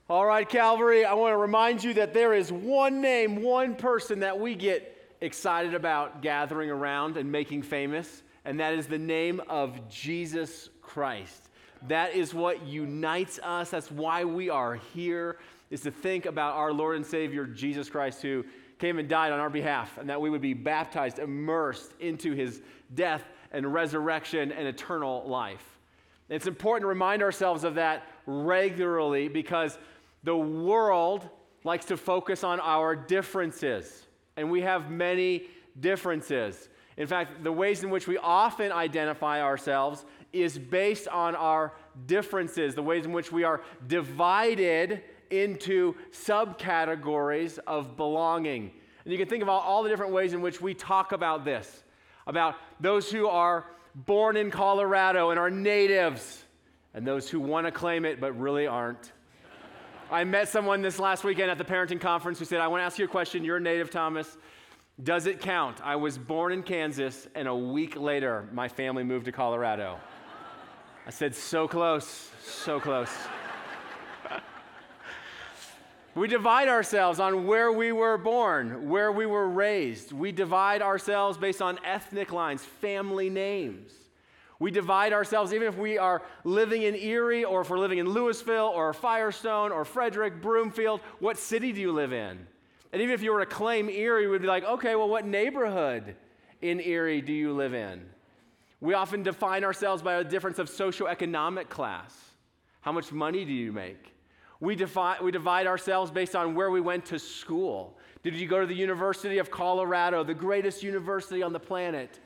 All right, Calvary, I want to remind you that there is one name, one person that we get excited about gathering around and making famous, and that is the name of Jesus Christ. That is what unites us. That's why we are here, is to think about our Lord and Savior, Jesus Christ, who came and died on our behalf, and that we would be baptized, immersed into his death and resurrection and eternal life. And it's important to remind ourselves of that regularly because the world likes to focus on our differences, and we have many differences. In fact, the ways in which we often identify ourselves is based on our differences, the ways in which we are divided into subcategories of belonging. And you can think about all the different ways in which we talk about this, about those who are born in Colorado and are natives, and those who want to claim it but really aren't. I met someone this last weekend at the parenting conference who said, I want to ask you a question. You're a native, Thomas. Does it count? I was born in Kansas, and a week later, my family moved to Colorado. I said, so close, so close. We divide ourselves on where we were born, where we were raised. We divide ourselves based on ethnic lines, family names. We divide ourselves even if we are living in Erie or if we're living in Louisville or Firestone or Frederick, Broomfield. What city do you live in? And even if you were to claim Erie, we'd be like, okay, well, what neighborhood in Erie do you live in? We often define ourselves by a difference of socioeconomic class. How much money do you make? We divide ourselves based on where we went to school. Did you go to the University of Colorado, the greatest university on the planet?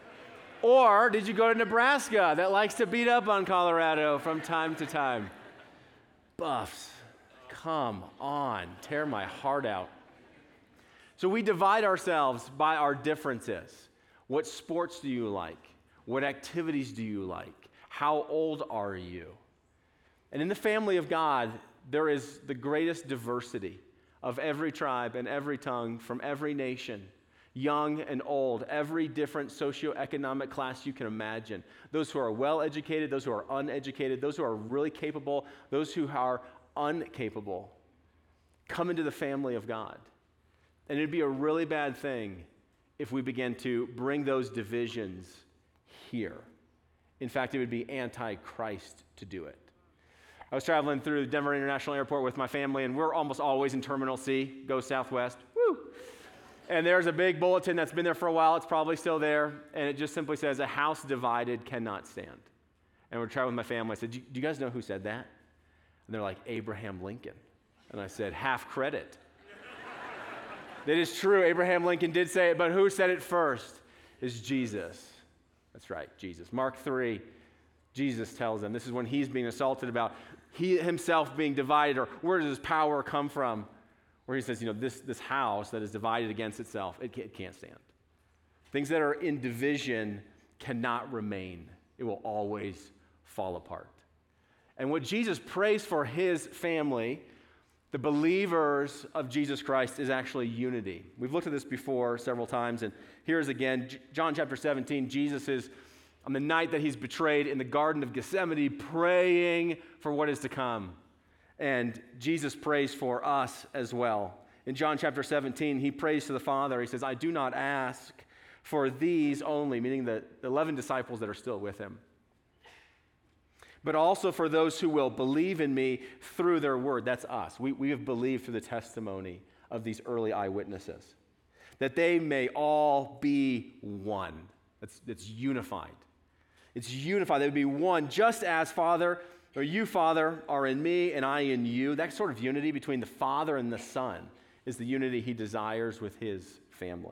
Or did you go to Nebraska that likes to beat up on Colorado from time to time? Buffs, come on, tear my heart out. So we divide ourselves by our differences. What sports do you like? What activities do you like? How old are you? And in the family of God, there is the greatest diversity of every tribe and every tongue from every nation. Young and old, every different socioeconomic class you can imagine. Those who are well-educated, those who are uneducated, those who are really capable, those who are uncapable, come into the family of God. And it'd be a really bad thing if we began to bring those divisions here. In fact, it would be anti-Christ to do it. I was traveling through Denver International Airport with my family, and we're almost always in Terminal C, go Southwest. Woo! And there's a big bulletin that's been there for a while. It's probably still there. And it just simply says, a house divided cannot stand. And we're traveling with my family. I said, do you guys know who said that? And they're like, Abraham Lincoln. And I said, half credit. That is true. Abraham Lincoln did say it, but who said it first? Is Jesus. That's right, Jesus. Mark 3, Jesus tells them, this is when he's being assaulted about he himself being divided, or where does his power come from? Where he says, this house that is divided against itself, it can't stand. Things that are in division cannot remain. It will always fall apart. And what Jesus prays for his family, the believers of Jesus Christ, is actually unity. We've looked at this before several times, and here's again, John chapter 17, Jesus is, on the night that he's betrayed in the Garden of Gethsemane, praying for what is to come. And Jesus prays for us as well. In John chapter 17, he prays to the Father. He says, I do not ask for these only, meaning the 11 disciples that are still with him, but also for those who will believe in me through their word. That's us. We have believed through the testimony of these early eyewitnesses, that they may all be one. It's unified. It's unified. They would be one, just as Father, or you, Father, are in me and I in you. That sort of unity between the Father and the Son is the unity he desires with his family.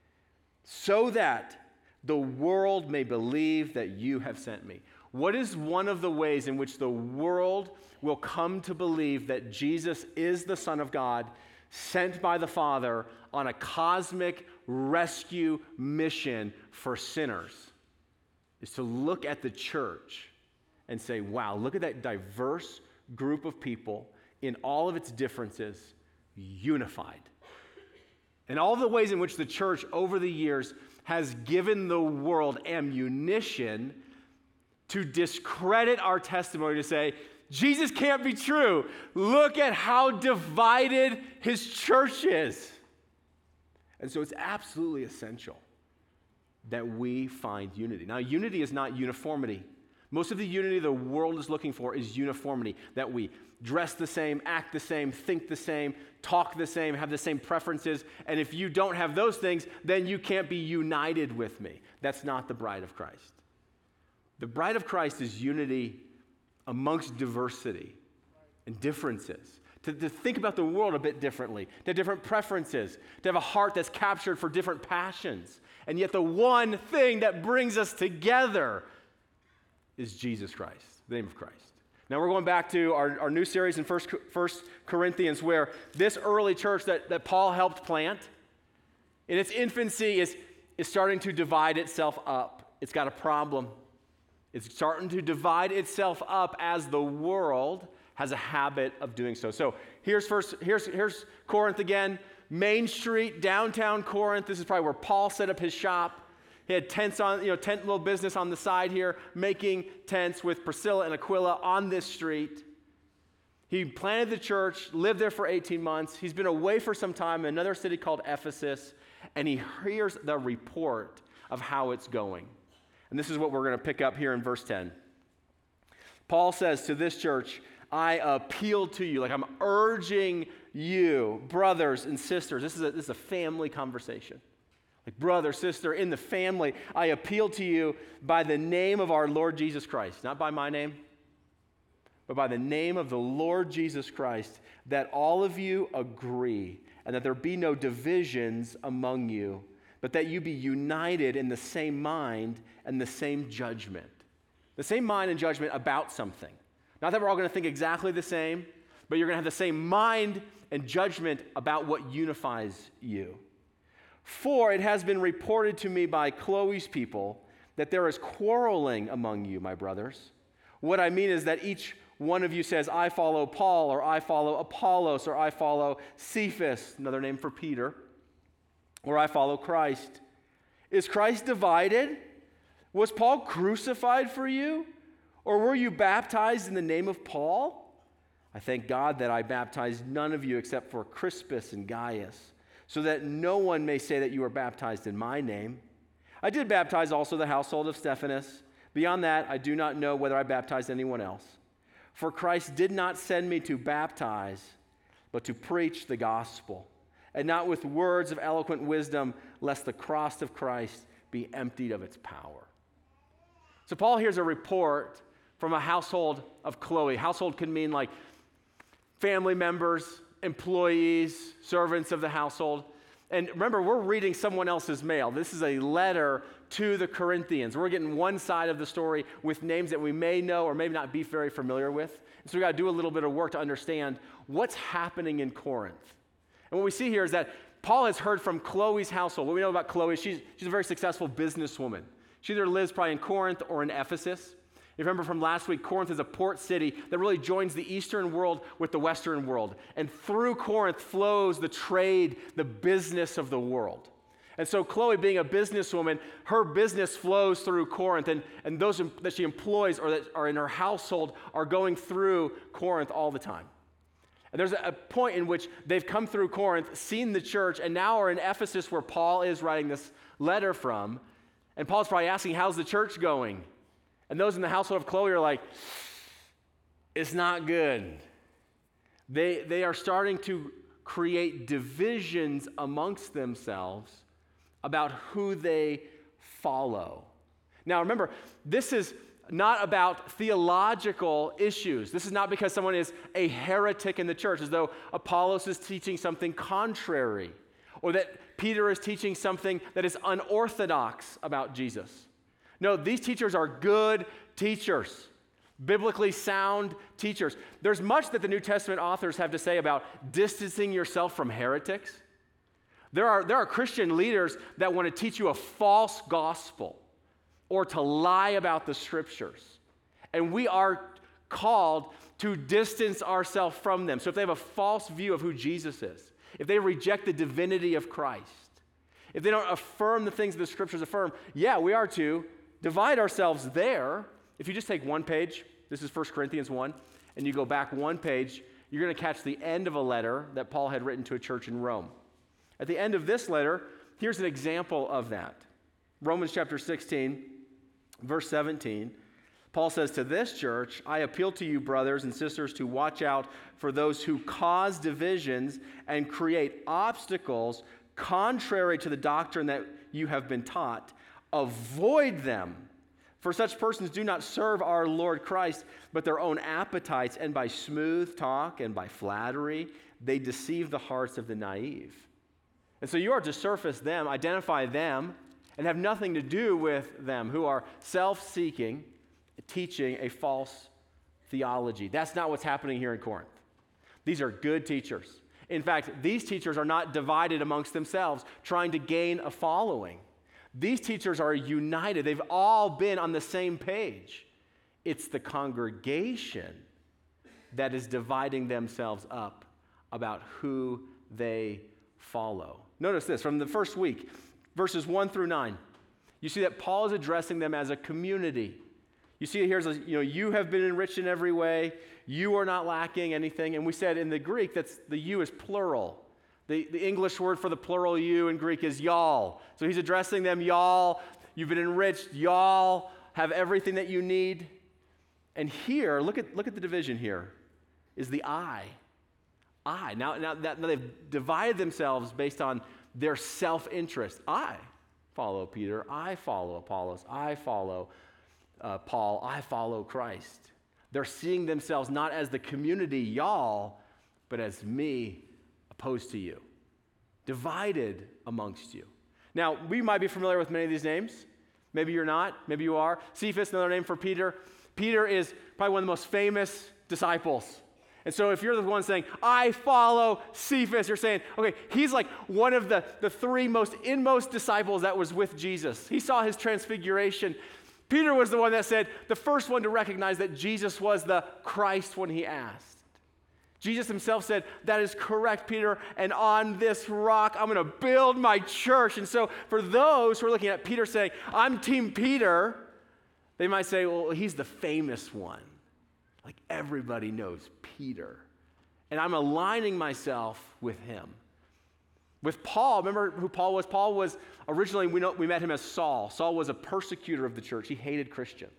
So that the world may believe that you have sent me. What is one of the ways in which the world will come to believe that Jesus is the Son of God, sent by the Father on a cosmic rescue mission for sinners? Is to look at the church and say, wow, look at that diverse group of people in all of its differences, unified. And all the ways in which the church over the years has given the world ammunition to discredit our testimony, to say, Jesus can't be true. Look at how divided his church is. And so it's absolutely essential that we find unity. Now, unity is not uniformity. Most of the unity the world is looking for is uniformity, that we dress the same, act the same, think the same, talk the same, have the same preferences. And if you don't have those things, then you can't be united with me. That's not the bride of Christ. The bride of Christ is unity amongst diversity and differences. To think about the world a bit differently, to have different preferences, to have a heart that's captured for different passions. And yet the one thing that brings us together is Jesus Christ, the name of Christ. Now we're going back to our new series in 1 Corinthians, where this early church that Paul helped plant, in its infancy, is starting to divide itself up. It's got a problem. It's starting to divide itself up as the world has a habit of doing so. So here's Corinth again, Main Street, downtown Corinth. This is probably where Paul set up his shop. He had tents on, tent little business on the side here, making tents with Priscilla and Aquila on this street. He planted the church, lived there for 18 months. He's been away for some time in another city called Ephesus, and he hears the report of how it's going. And this is what we're going to pick up here in verse 10. Paul says to this church, I appeal to you, like I'm urging you, brothers and sisters. This is a family conversation. Like brother, sister, in the family, I appeal to you by the name of our Lord Jesus Christ, not by my name, but by the name of the Lord Jesus Christ, that all of you agree and that there be no divisions among you, but that you be united in the same mind and the same judgment. The same mind and judgment about something. Not that we're all going to think exactly the same, but you're going to have the same mind and judgment about what unifies you. For it has been reported to me by Chloe's people that there is quarreling among you, my brothers. What I mean is that each one of you says, I follow Paul, or I follow Apollos, or I follow Cephas, another name for Peter, or I follow Christ. Is Christ divided? Was Paul crucified for you? Or were you baptized in the name of Paul? I thank God that I baptized none of you except for Crispus and Gaius, so that no one may say that you were baptized in my name. I did baptize also the household of Stephanas. Beyond that, I do not know whether I baptized anyone else. For Christ did not send me to baptize, but to preach the gospel, and not with words of eloquent wisdom, lest the cross of Christ be emptied of its power. So Paul hears a report from a household of Chloe. Household can mean like family members, employees, servants of the household. And remember, we're reading someone else's mail. This is a letter to the Corinthians. We're getting one side of the story with names that we may know or may not be very familiar with. And so we got to do a little bit of work to understand what's happening in Corinth. And what we see here is that Paul has heard from Chloe's household. What we know about Chloe, she's a very successful businesswoman. She either lives probably in Corinth or in Ephesus. You remember from last week, Corinth is a port city that really joins the Eastern world with the Western world. And through Corinth flows the trade, the business of the world. And so Chloe, being a businesswoman, her business flows through Corinth, and those that she employs or that are in her household are going through Corinth all the time. And there's a point in which they've come through Corinth, seen the church, and now are in Ephesus where Paul is writing this letter from. And Paul's probably asking, how's the church going? And those in the household of Chloe are like, it's not good. They are starting to create divisions amongst themselves about who they follow. Now remember, this is not about theological issues. This is not because someone is a heretic in the church, as though Apollos is teaching something contrary, or that Peter is teaching something that is unorthodox about Jesus. No, these teachers are good teachers, biblically sound teachers. There's much that the New Testament authors have to say about distancing yourself from heretics. There are Christian leaders that want to teach you a false gospel or to lie about the scriptures. And we are called to distance ourselves from them. So if they have a false view of who Jesus is, if they reject the divinity of Christ, if they don't affirm the things the scriptures affirm, yeah, we are to divide ourselves there. If you just take one page, this is 1 Corinthians 1, and you go back one page, you're going to catch the end of a letter that Paul had written to a church in Rome. At the end of this letter, here's an example of that. Romans chapter 16, verse 17. Paul says, to this church, I appeal to you, brothers and sisters, to watch out for those who cause divisions and create obstacles contrary to the doctrine that you have been taught. Avoid them. For such persons do not serve our Lord Christ, but their own appetites, and by smooth talk and by flattery, they deceive the hearts of the naive. And so you are to surface them, identify them, and have nothing to do with them who are self-seeking, teaching a false theology. That's not what's happening here in Corinth. These are good teachers. In fact, these teachers are not divided amongst themselves, trying to gain a following. These teachers are united. They've all been on the same page. It's the congregation that is dividing themselves up about who they follow. Notice this, from the first week, verses 1 through 9, you see that Paul is addressing them as a community. You see it here, you have been enriched in every way. You are not lacking anything. And we said in the Greek, that's the you is plural. The English word for the plural you in Greek is y'all. So he's addressing them, y'all. You've been enriched. Y'all have everything that you need. And here, look at the division here, is the I. Now they've divided themselves based on their self-interest. I follow Peter. I follow Apollos. I follow Paul. I follow Christ. They're seeing themselves not as the community, y'all, but as me opposed to you, divided amongst you. Now, we might be familiar with many of these names. Maybe you're not. Maybe you are. Cephas, another name for Peter. Peter is probably one of the most famous disciples. And so if you're the one saying, I follow Cephas, you're saying, okay, he's like one of the three most inmost disciples that was with Jesus. He saw his transfiguration. Peter was the one that said, the first one to recognize that Jesus was the Christ when he asked. Jesus himself said, that is correct, Peter, and on this rock I'm going to build my church. And so for those who are looking at Peter saying, I'm Team Peter, they might say, well, he's the famous one. Like everybody knows Peter. And I'm aligning myself with him. With Paul, remember who Paul was? Paul was originally, we met him as Saul. Saul was a persecutor of the church. He hated Christians.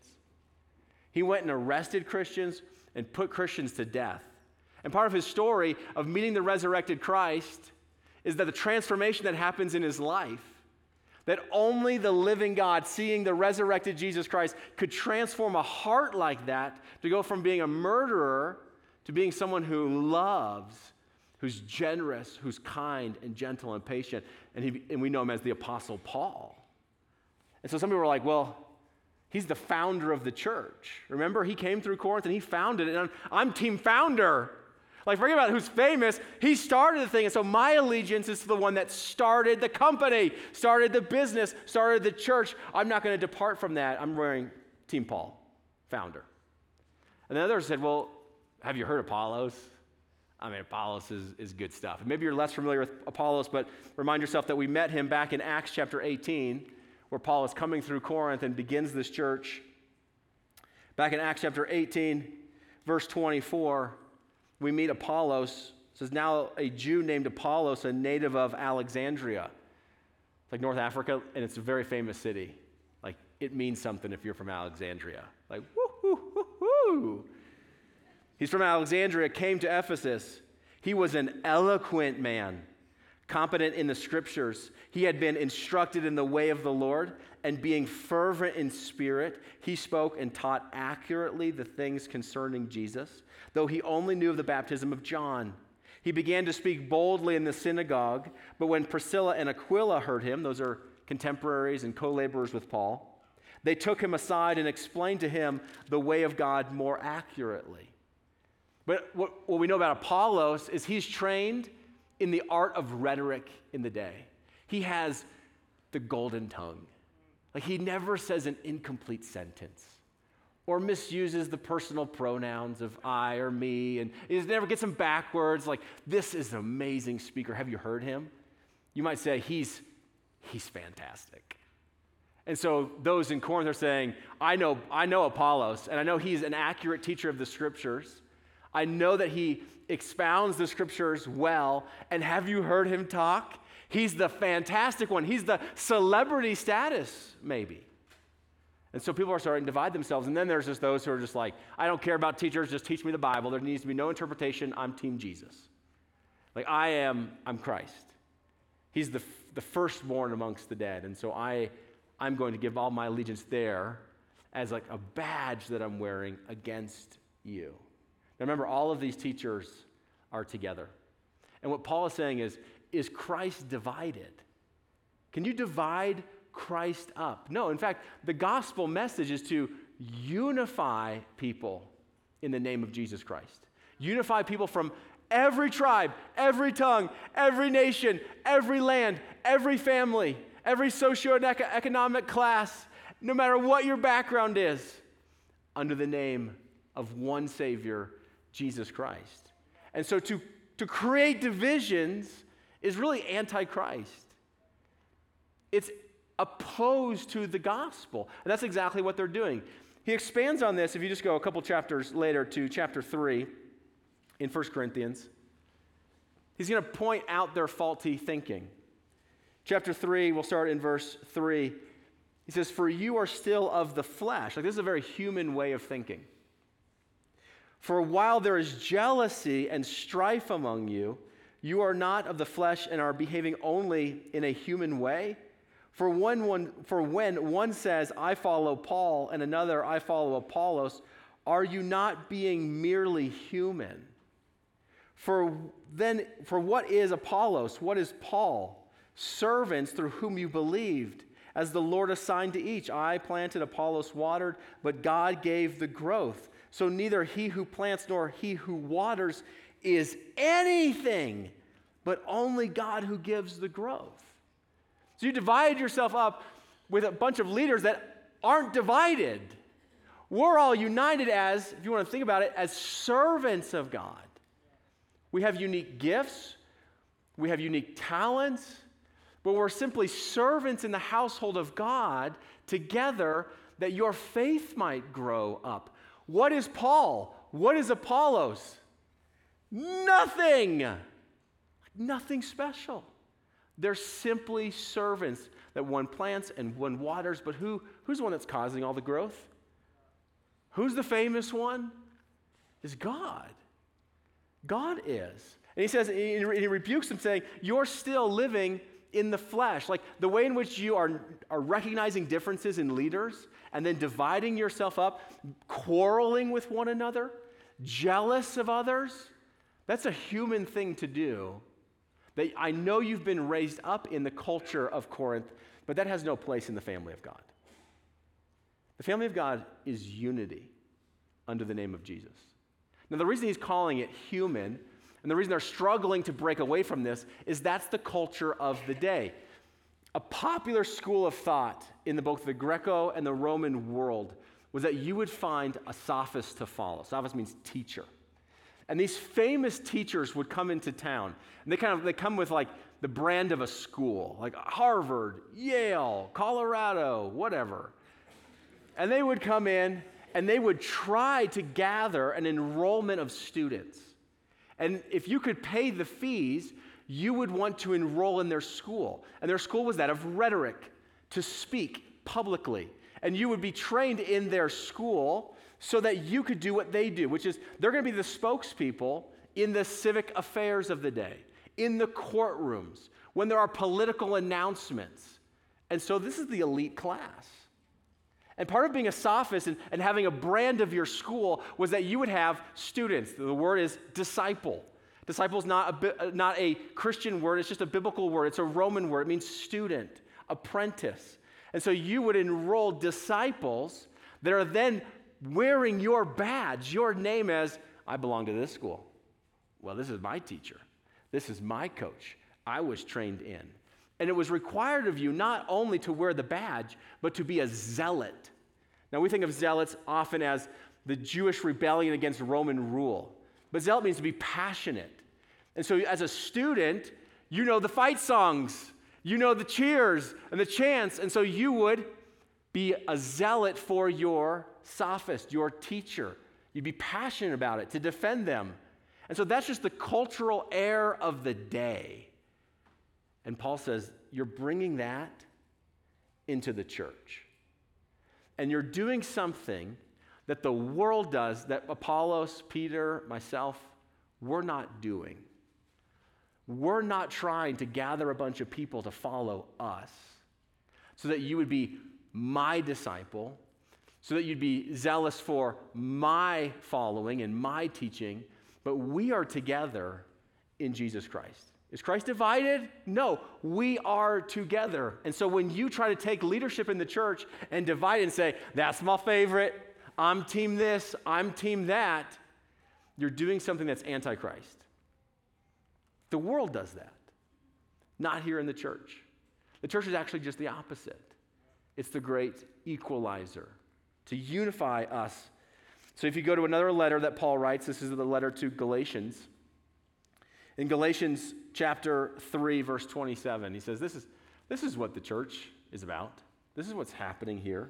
He went and arrested Christians and put Christians to death. And part of his story of meeting the resurrected Christ is that the transformation that happens in his life, that only the living God, seeing the resurrected Jesus Christ, could transform a heart like that to go from being a murderer to being someone who loves, who's generous, who's kind and gentle and patient. And we know him as the Apostle Paul. And so some people were like, well, he's the founder of the church. Remember, he came through Corinth and he founded it. And I'm team founder. Like, forget about who's famous. He started the thing. And so my allegiance is to the one that started the company, started the business, started the church. I'm not going to depart from that. I'm wearing Team Paul, founder. And then others said, well, have you heard Apollos? I mean, Apollos is good stuff. And maybe you're less familiar with Apollos, but remind yourself that we met him back in Acts chapter 18, where Paul is coming through Corinth and begins this church. Back in Acts chapter 18, verse 24, we meet Apollos. It says, now a Jew named Apollos, a native of Alexandria. It's like North Africa, and it's a very famous city. Like, it means something if you're from Alexandria. Like, woo-hoo-hoo-hoo. He's from Alexandria, came to Ephesus. He was an eloquent man, competent in the scriptures. He had been instructed in the way of the Lord, and being fervent in spirit, he spoke and taught accurately the things concerning Jesus, though he only knew of the baptism of John. He began to speak boldly in the synagogue, but when Priscilla and Aquila heard him, those are contemporaries and co-laborers with Paul, they took him aside and explained to him the way of God more accurately. But what we know about Apollos is he's trained in the art of rhetoric in the day. He has the golden tongue. Like, he never says an incomplete sentence or misuses the personal pronouns of I or me, and he never gets them backwards. Like, this is an amazing speaker. Have you heard him? You might say he's fantastic. And so those in Corinth are saying, I know Apollos, and I know he's an accurate teacher of the scriptures. I know that he expounds the scriptures well. And have you heard him talk? He's the fantastic one. He's the celebrity status, maybe. And so people are starting to divide themselves. And then there's just those who are just like, I don't care about teachers, just teach me the Bible. There needs to be no interpretation. I'm Team Jesus. Like I'm Christ. He's the firstborn amongst the dead. And so I'm going to give all my allegiance there as like a badge that I'm wearing against you. Now remember, all of these teachers are together. And what Paul is saying is Christ divided? Can you divide Christ up? No, in fact, the gospel message is to unify people in the name of Jesus Christ. Unify people from every tribe, every tongue, every nation, every land, every family, every socioeconomic class, no matter what your background is, under the name of one Savior, Jesus Christ. And so to create divisions is really anti-Christ. It's opposed to the gospel. And that's exactly what they're doing. He expands on this, if you just go a couple chapters later to chapter 3 in 1 Corinthians. He's going to point out their faulty thinking. Chapter 3, we'll start in verse 3. He says, "For you are still of the flesh." Like, this is a very human way of thinking. "For while there is jealousy and strife among you, you are not of the flesh and are behaving only in a human way. For when one says, 'I follow Paul,' and another, 'I follow Apollos,' are you not being merely human? For what is Apollos? What is Paul? Servants through whom you believed, as the Lord assigned to each. I planted, Apollos watered, but God gave the growth. So neither he who plants nor he who waters is anything, but only God who gives the growth." So you divide yourself up with a bunch of leaders that aren't divided. We're all united as, if you want to think about it, as servants of God. We have unique gifts, we have unique talents, but we're simply servants in the household of God together that your faith might grow up. What is Paul? What is Apollos? Nothing. Nothing special. They're simply servants that one plants and one waters, but who's the one that's causing all the growth? Who's the famous one? Is God. God is. And he says, he rebukes them saying, you're still living in the flesh. Like the way in which you are recognizing differences in leaders and then dividing yourself up, quarreling with one another, jealous of others, that's a human thing to do. That I know you've been raised up in the culture of Corinth, but that has no place in the family of God. The family of God is unity under the name of Jesus. Now, the reason he's calling it human, and the reason they're struggling to break away from this, is that's the culture of the day. A popular school of thought in both the Greco and the Roman world was that you would find a sophist to follow. Sophist means teacher. And these famous teachers would come into town, and they come with like the brand of a school, like Harvard, Yale, Colorado, whatever. And they would come in, and they would try to gather an enrollment of students. And if you could pay the fees, you would want to enroll in their school. And their school was that of rhetoric, to speak publicly. And you would be trained in their school so that you could do what they do, which is they're going to be the spokespeople in the civic affairs of the day, in the courtrooms, when there are political announcements. And so this is the elite class. And part of being a sophist and having a brand of your school was that you would have students. The word is disciple. Disciple is not a Christian word, it's just a biblical word. It's a Roman word. It means student, apprentice. And so you would enroll disciples that are then wearing your badge, your name as, I belong to this school. Well, this is my teacher. This is my coach. I was trained in. And it was required of you not only to wear the badge, but to be a zealot. Now, we think of zealots often as the Jewish rebellion against Roman rule. But zealot means to be passionate. And so as a student, you know the fight songs, you know the cheers and the chants, and so you would be a zealot for your sophist, your teacher, You'd be passionate about it, to defend them. And so that's just the cultural air of the day. And Paul says, you're bringing that into the church. And you're doing something that the world does that Apollos, Peter, myself, we're not doing. We're not trying to gather a bunch of people to follow us so that you would be my disciple, so that you'd be zealous for my following and my teaching, but we are together in Jesus Christ. Is Christ divided? No, we are together. And so when you try to take leadership in the church and divide and say, that's my favorite, I'm team this, I'm team that, you're doing something that's anti-Christ. The world does that, not here in the church. The church is actually just the opposite. It's the great equalizer to unify us. So if you go to another letter that Paul writes, this is the letter to Galatians. In Galatians chapter 3, verse 27, he says, this is what the church is about. This is what's happening here.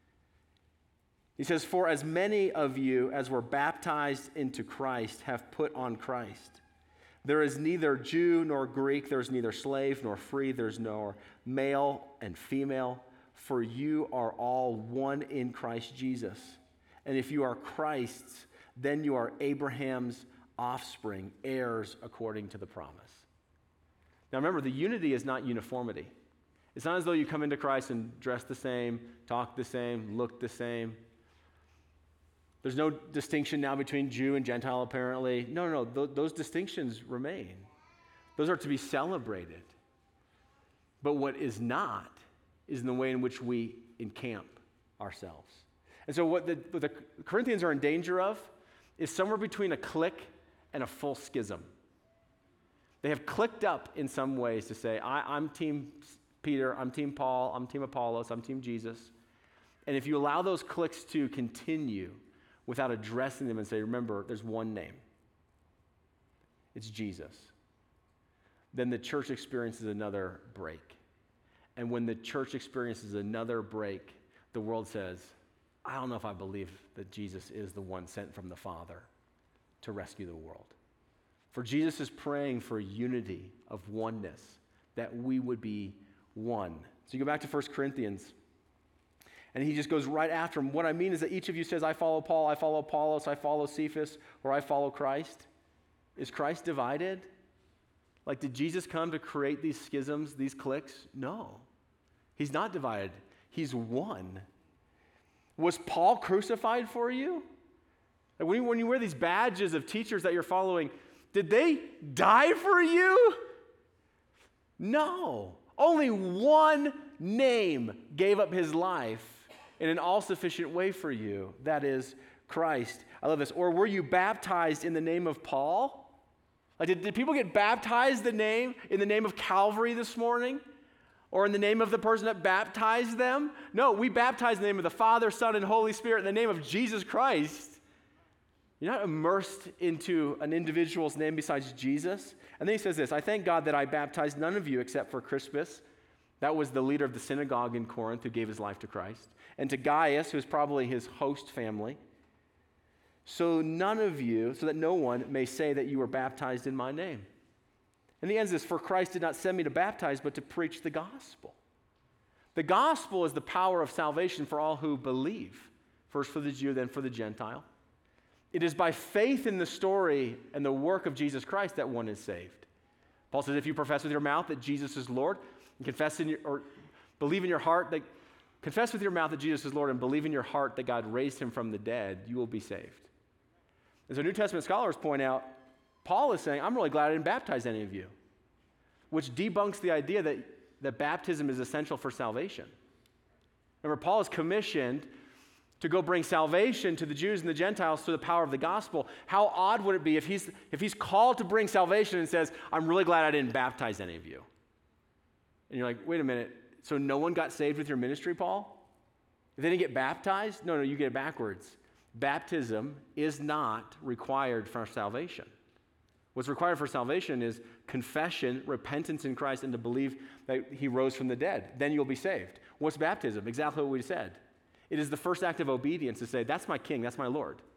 He says, for as many of you as were baptized into Christ have put on Christ. There is neither Jew nor Greek, there is neither slave nor free, there's nor male and female, for you are all one in Christ Jesus. And if you are Christ's, then you are Abraham's offspring, heirs according to the promise. Now remember, the unity is not uniformity. It's not as though you come into Christ and dress the same, talk the same, look the same. There's no distinction now between Jew and Gentile, apparently. No, those distinctions remain. Those are to be celebrated. But what is not is in the way in which we encamp ourselves. And so what the Corinthians are in danger of is somewhere between a clique and a full schism. They have clicked up in some ways to say, I'm team Peter, I'm team Paul, I'm team Apollos, I'm team Jesus. And if you allow those cliques to continue without addressing them and say, remember, there's one name. It's Jesus. Then the church experiences another break. And when the church experiences another break, the world says, I don't know if I believe that Jesus is the one sent from the Father to rescue the world. For Jesus is praying for unity of oneness, that we would be one. So you go back to 1 Corinthians, and he just goes right after him. What I mean is that each of you says, I follow Paul, I follow Apollos, I follow Cephas, or I follow Christ. Is Christ divided? Like, did Jesus come to create these schisms, these cliques? No. He's not divided. He's one. Was Paul crucified for you? Like when you wear these badges of teachers that you're following, did they die for you? No. Only one name gave up his life in an all-sufficient way for you. That is Christ. I love this. Or were you baptized in the name of Paul? Like did people get baptized in the name of Calvary this morning? Or in the name of the person that baptized them? No, we baptize in the name of the Father, Son, and Holy Spirit in the name of Jesus Christ. You're not immersed into an individual's name besides Jesus. And then he says this, I thank God that I baptized none of you except for Crispus. That was the leader of the synagogue in Corinth who gave his life to Christ. And to Gaius, who is probably his host family. So that no one may say that you were baptized in my name. And he ends this, for Christ did not send me to baptize, but to preach the gospel. The gospel is the power of salvation for all who believe. First for the Jew, then for the Gentile. It is by faith in the story and the work of Jesus Christ that one is saved. Paul says, if you profess with your mouth that Jesus is Lord, and believe in your heart that, confess with your mouth that Jesus is Lord, and believe in your heart that God raised him from the dead, you will be saved. As our New Testament scholars point out, Paul is saying, I'm really glad I didn't baptize any of you, which debunks the idea that baptism is essential for salvation. Remember, Paul is commissioned to go bring salvation to the Jews and the Gentiles through the power of the gospel. How odd would it be if he's called to bring salvation and says, I'm really glad I didn't baptize any of you. And you're like, wait a minute, so no one got saved with your ministry, Paul? If they didn't get baptized? No, you get it backwards. Baptism is not required for salvation. What's required for salvation is confession, repentance in Christ, and to believe that he rose from the dead. Then you'll be saved. What's baptism? Exactly what we said. It is the first act of obedience to say, that's my king, that's my Lord.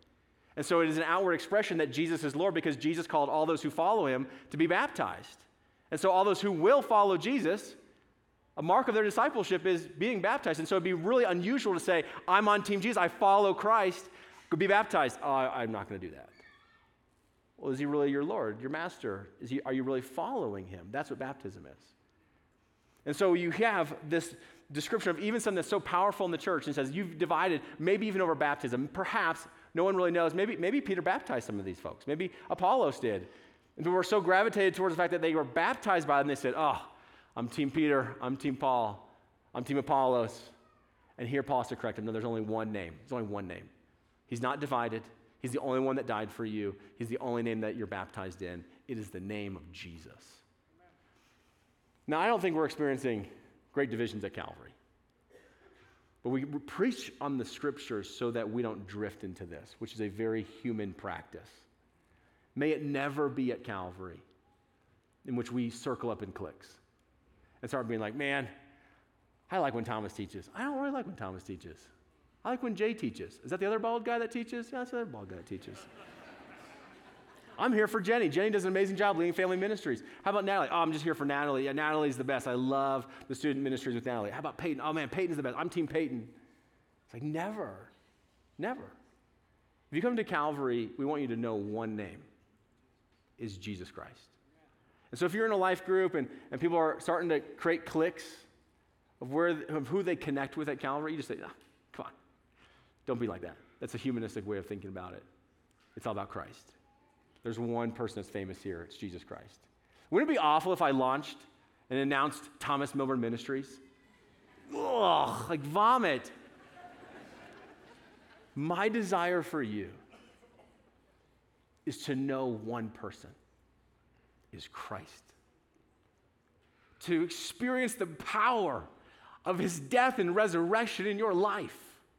And so it is an outward expression that Jesus is Lord because Jesus called all those who follow him to be baptized. And so all those who will follow Jesus, a mark of their discipleship is being baptized. And so it'd be really unusual to say, I'm on Team Jesus, I follow Christ, go be baptized. Oh, I'm not going to do that. Well, is he really your Lord, your master? Are you really following him? That's what baptism is. And so you have this description of even something that's so powerful in the church and says you've divided, maybe even over baptism. Perhaps, no one really knows, maybe Peter baptized some of these folks. Maybe Apollos did. And people were so gravitated towards the fact that they were baptized by them, they said, oh, I'm Team Peter, I'm Team Paul, I'm Team Apollos. And here Paul has to correct him. No, there's only one name. There's only one name. He's not divided. He's the only one that died for you. He's the only name that you're baptized in. It is the name of Jesus. Now, I don't think we're experiencing great divisions at Calvary. But we preach on the scriptures so that we don't drift into this, which is a very human practice. May it never be at Calvary in which we circle up in cliques and start being like, man, I like when Thomas teaches. I don't really like when Thomas teaches. I like when Jay teaches. Is that the other bald guy that teaches? Yeah, that's the other bald guy that teaches. I'm here for Jenny. Jenny does an amazing job leading family ministries. How about Natalie? Oh, I'm just here for Natalie. Yeah, Natalie's the best. I love the student ministries with Natalie. How about Peyton? Oh, man, Peyton's the best. I'm Team Peyton. It's like never. If you come to Calvary, we want you to know one name is Jesus Christ. And so if you're in a life group and people are starting to create cliques of who they connect with at Calvary, you just say, no, come on. Don't be like that. That's a humanistic way of thinking about it. It's all about Christ. There's one person that's famous here. It's Jesus Christ. Wouldn't it be awful if I launched and announced Thomas Milburn Ministries? Ugh, like vomit. My desire for you is to know one person is Christ. To experience the power of his death and resurrection in your life.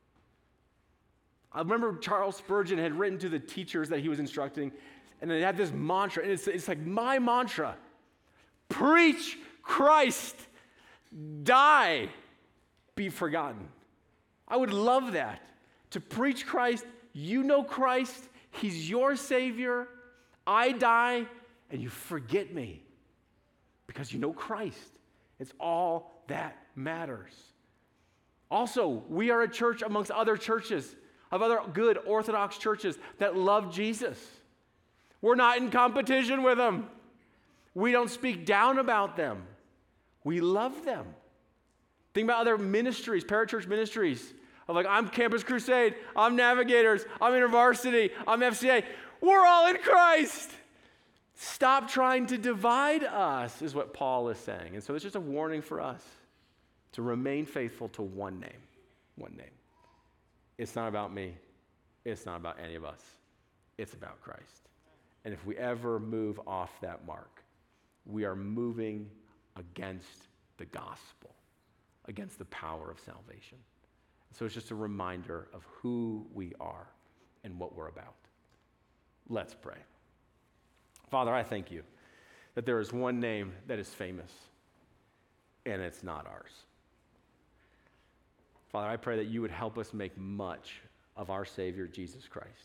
I remember Charles Spurgeon had written to the teachers that he was instructing, and they had this mantra, and it's like my mantra. Preach Christ, die, be forgotten. I would love that. To preach Christ, you know Christ, he's your Savior, I die, and you forget me because you know Christ. It's all that matters. Also, we are a church amongst other churches, of other good Orthodox churches that love Jesus. We're not in competition with them. We don't speak down about them. We love them. Think about other ministries, parachurch ministries, of like, I'm Campus Crusade, I'm Navigators, I'm InterVarsity, I'm FCA. We're all in Christ. Stop trying to divide us, is what Paul is saying. And so it's just a warning for us to remain faithful to one name. One name. It's not about me. It's not about any of us. It's about Christ. And if we ever move off that mark, we are moving against the gospel, against the power of salvation. So it's just a reminder of who we are and what we're about. Let's pray. Father, I thank you that there is one name that is famous, and it's not ours. Father, I pray that you would help us make much of our Savior, Jesus Christ.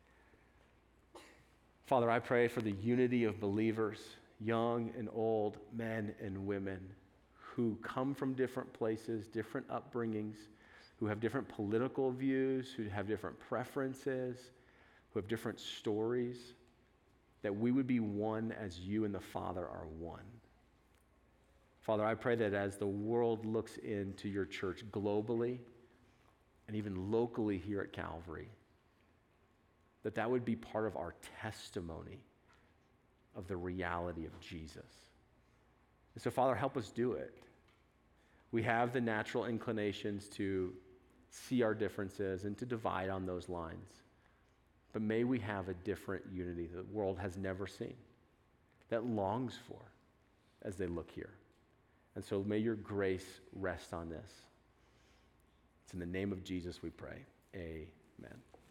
Father, I pray for the unity of believers, young and old, men and women, who come from different places, different upbringings, who have different political views, who have different preferences, who have different stories, that we would be one as you and the Father are one. Father, I pray that as the world looks into your church globally and even locally here at Calvary, that would be part of our testimony of the reality of Jesus. And so, Father, help us do it. We have the natural inclinations to see our differences and to divide on those lines. But may we have a different unity that the world has never seen, that longs for as they look here. And so may your grace rest on this. It's in the name of Jesus we pray. Amen.